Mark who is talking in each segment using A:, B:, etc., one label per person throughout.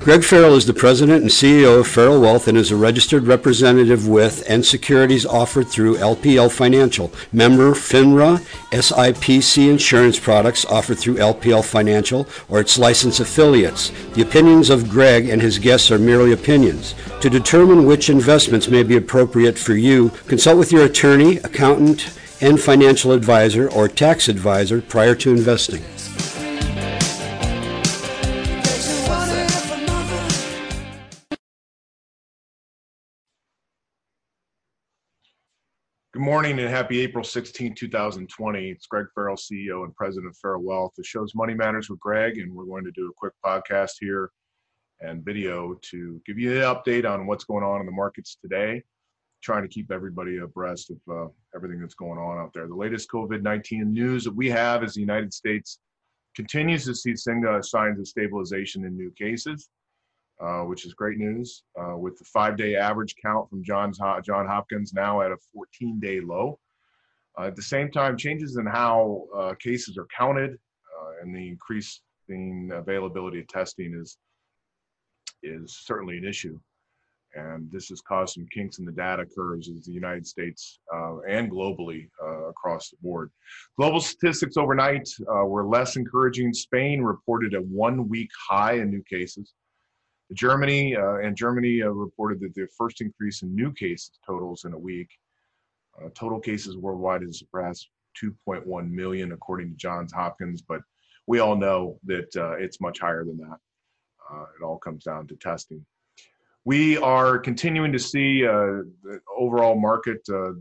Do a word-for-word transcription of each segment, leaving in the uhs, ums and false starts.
A: Greg Farrell is the president and C E O of Farrell Wealth and is a registered representative with and securities offered through L P L Financial. Member FINRA, S I P C insurance products offered through L P L Financial or its licensed affiliates. The opinions of Greg and his guests are merely opinions. To determine which investments may be appropriate for you, consult with your attorney, accountant, and financial advisor or tax advisor prior to investing.
B: Good morning and happy April sixteenth, two thousand twenty. It's Greg Farrell, C E O and President of Farrell Wealth. The show's Money Matters with Greg, and we're going to do a quick podcast here and video to give you an update on what's going on in the markets today, trying to keep everybody abreast of uh, everything that's going on out there. The latest COVID nineteen news that we have is the United States continues to see signs of stabilization in new cases, uh, which is great news, uh, with the five-day average count from Johns, John Hopkins now at a fourteen-day low. Uh, at the same time, changes in how uh, cases are counted uh, and the increasing availability of testing is, is certainly an issue. And this has caused some kinks in the data curves as the United States uh, and globally uh, across the board. Global statistics overnight uh, were less encouraging. Spain reported a one-week high in new cases. Germany uh, and Germany uh, reported that their first increase in new cases totals in a week. Uh, total cases worldwide has surpassed two point one million, according to Johns Hopkins, but we all know that uh, it's much higher than that. Uh, it all comes down to testing. We are continuing to see uh, the overall market uh,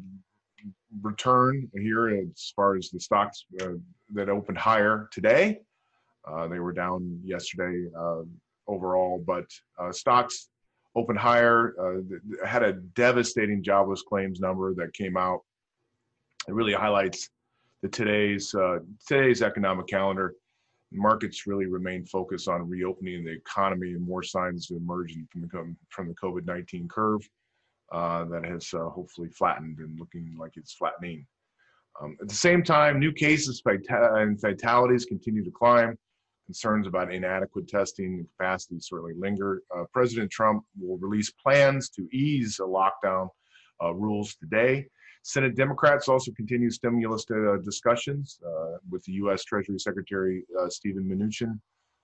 B: return here as far as the stocks uh, that opened higher today. Uh, they were down yesterday uh, overall, but uh, stocks opened higher, uh, had a devastating jobless claims number that came out. It really highlights the today's uh, today's economic calendar. Markets really remain focused on reopening the economy and more signs emerging from the, from the COVID nineteen curve uh, that has uh, hopefully flattened and looking like it's flattening. Um, at the same time, new cases and fatalities continue to climb. Concerns about inadequate testing and capacity certainly linger. Uh, President Trump will release plans to ease the lockdown uh, rules today. Senate Democrats also continue stimulus uh, discussions uh, with the U S Treasury Secretary uh, Steven Mnuchin,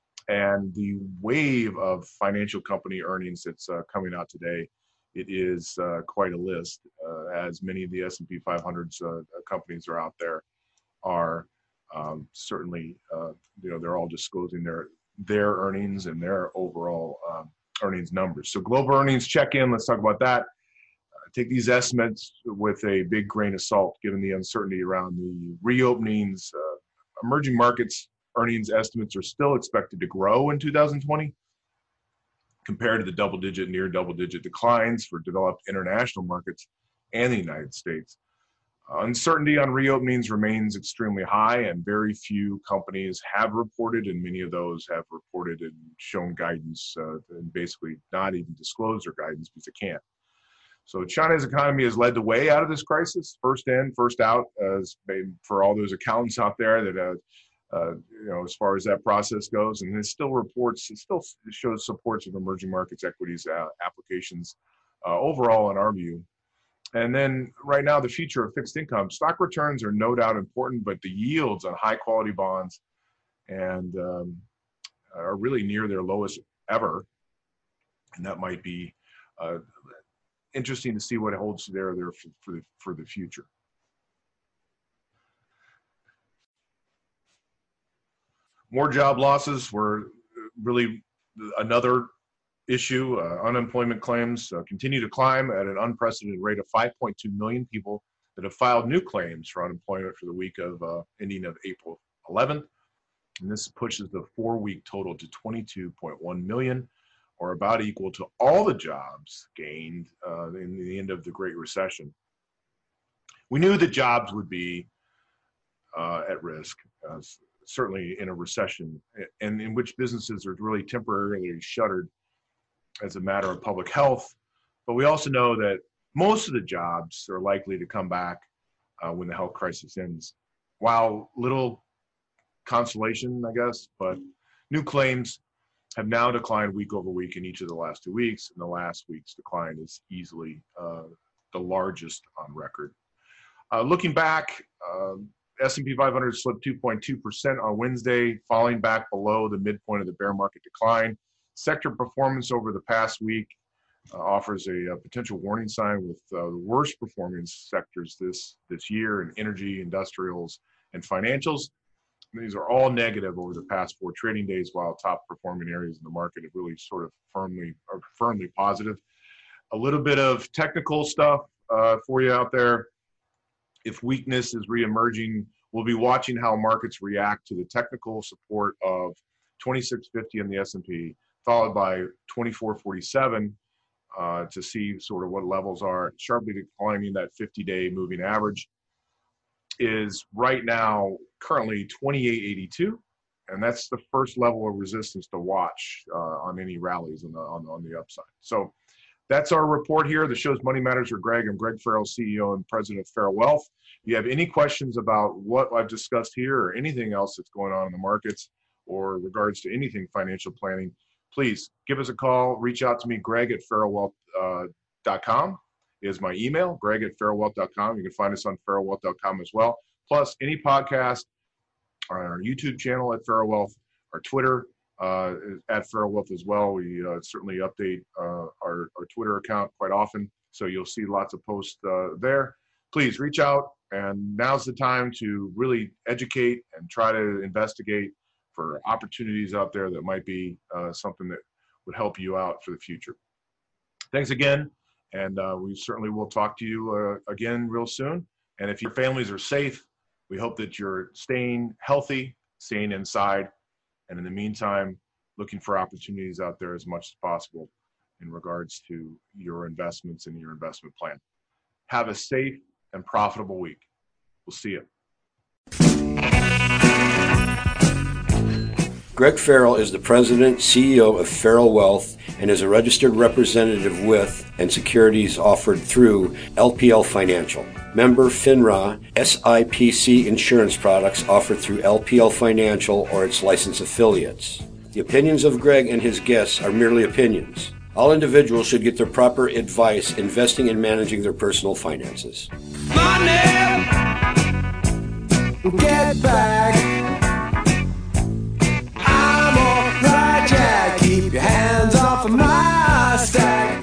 B: and the wave of financial company earnings that's uh, coming out today. It is uh, quite a list, uh, as many of the S and P five hundred's uh, companies are out there are um, certainly, uh, you know, they're all disclosing their their earnings and their overall um, earnings numbers. So global earnings check-in, let's talk about that. Take these estimates with a big grain of salt, given the uncertainty around the reopenings. Uh, emerging markets earnings estimates are still expected to grow in two thousand twenty compared to the double-digit, near double-digit declines for developed international markets and the United States. Uh, uncertainty on reopenings remains extremely high, and very few companies have reported, and many of those have reported and shown guidance uh, and basically not even disclosed their guidance because they can't. So China's economy has led the way out of this crisis, first in, first out, as for all those accountants out there that, uh, uh, you know, as far as that process goes. And it still reports, it still shows supports of emerging markets equities uh, applications uh, overall in our view. And then right now, the future of fixed income. Stock returns are no doubt important, but the yields on high quality bonds and um, are really near their lowest ever. And that might be uh, interesting to see what holds there there for, for the for the future. More job losses were really another issue. Uh, unemployment claims uh, continue to climb at an unprecedented rate of five point two million people that have filed new claims for unemployment for the week of uh, ending of April eleventh, and this pushes the four-week total to twenty-two point one million. Or about equal to all the jobs gained uh, in the end of the Great Recession. We knew that jobs would be uh, at risk, uh, certainly in a recession, and in which businesses are really temporarily shuttered as a matter of public health. But we also know that most of the jobs are likely to come back uh, when the health crisis ends. While little consolation, I guess, but new claims have now declined week over week in each of the last two weeks, and the last week's decline is easily uh, the largest on record. Uh, looking back, uh, S and P five hundred slipped two point two percent on Wednesday, falling back below the midpoint of the bear market decline. Sector performance over the past week uh, offers a, a potential warning sign with uh, the worst performing sectors this, this year in energy, industrials, and financials. These are all negative over the past four trading days, while top performing areas in the market have really sort of firmly are firmly positive. A little bit of technical stuff uh, for you out there. If weakness is reemerging, we'll be watching how markets react to the technical support of twenty-six fifty in the S and P, followed by twenty-four forty-seven uh, to see sort of what levels are. Sharply declining, that fifty-day moving average is right now currently twenty-eight eighty-two, and that's the first level of resistance to watch uh, on any rallies on the, on, on the upside. So that's our report here. The show's Money Matters with Greg. I'm Greg Farrell, C E O and President of Farrell Wealth. If you have any questions about what I've discussed here or anything else that's going on in the markets or regards to anything financial planning, please give us a call. Reach out to me, Greg at farrell wealth dot com is my email, Greg at farrell wealth dot com. You can find us on farrell wealth dot com as well. Plus, any podcast on our YouTube channel at Farrell Wealth, our Twitter, Uh, at Farrell Wealth as well. We uh, certainly update uh, our, our Twitter account quite often, so you'll see lots of posts uh, there. Please reach out, and now's the time to really educate and try to investigate for opportunities out there that might be uh, something that would help you out for the future. Thanks again, and uh, we certainly will talk to you uh, again real soon. And if your families are safe, we hope that you're staying healthy, staying inside, and in the meantime, looking for opportunities out there as much as possible in regards to your investments and your investment plan. Have a safe and profitable week. We'll see you.
A: Greg Farrell is the President, C E O of Farrell Wealth, and is a registered representative with and securities offered through L P L Financial. Member FINRA, S I P C insurance products offered through L P L Financial or its licensed affiliates. The opinions of Greg and his guests are merely opinions. All individuals should get their proper advice investing and managing their personal finances.
C: Money, get back. I'm a project. Keep your hands off of my stack.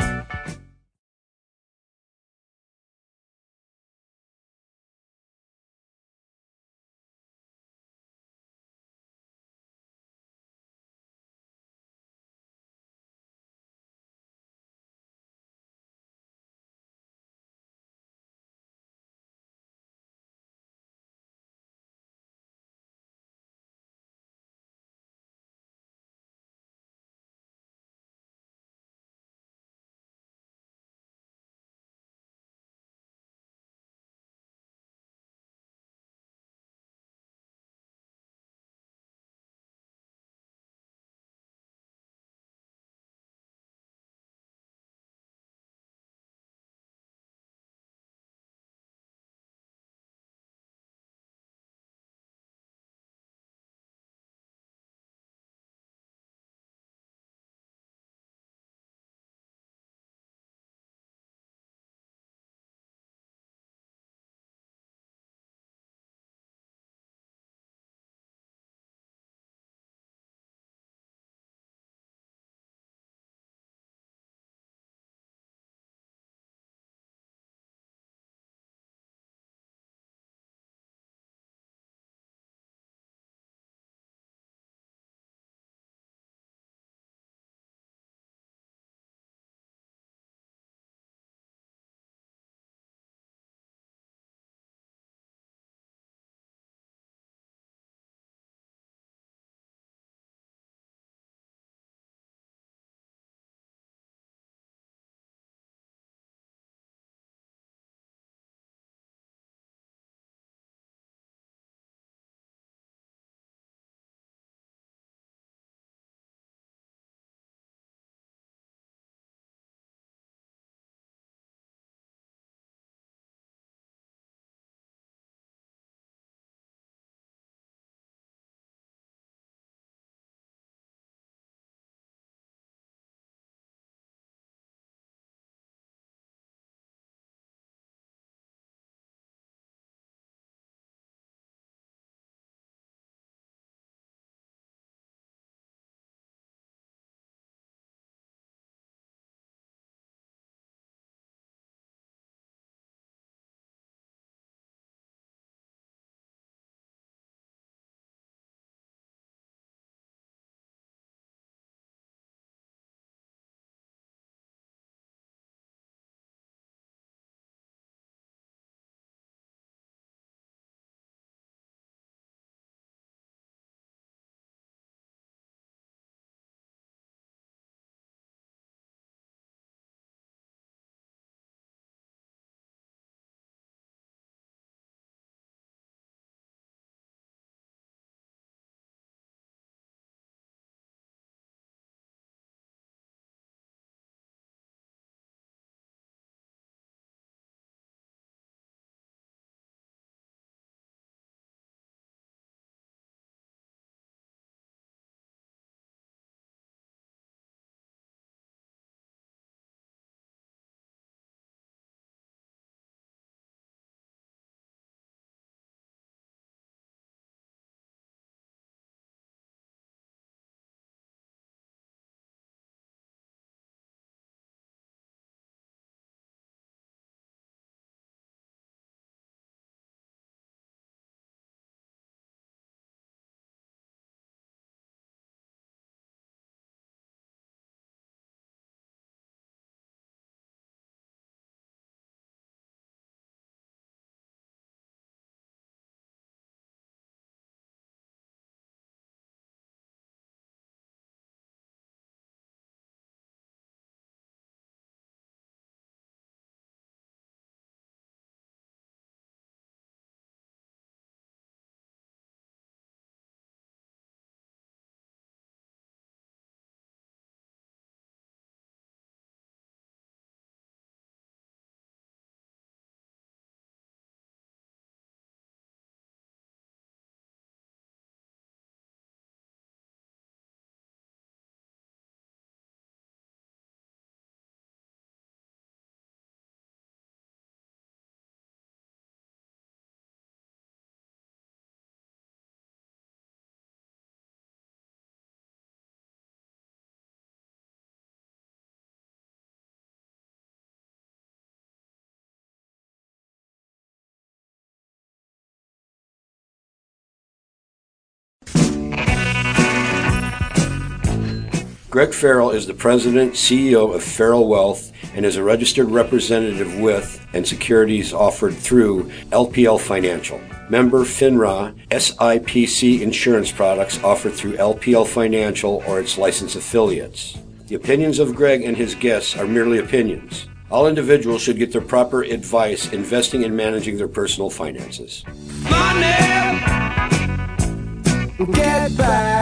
A: Greg Farrell is the President, C E O of Farrell Wealth, and is a registered representative with and securities offered through L P L Financial. Member FINRA, S I P C insurance products offered through L P L Financial or its licensed affiliates. The opinions of Greg and his guests are merely opinions. All individuals should get their proper advice investing and managing their personal finances.
C: Money, get back.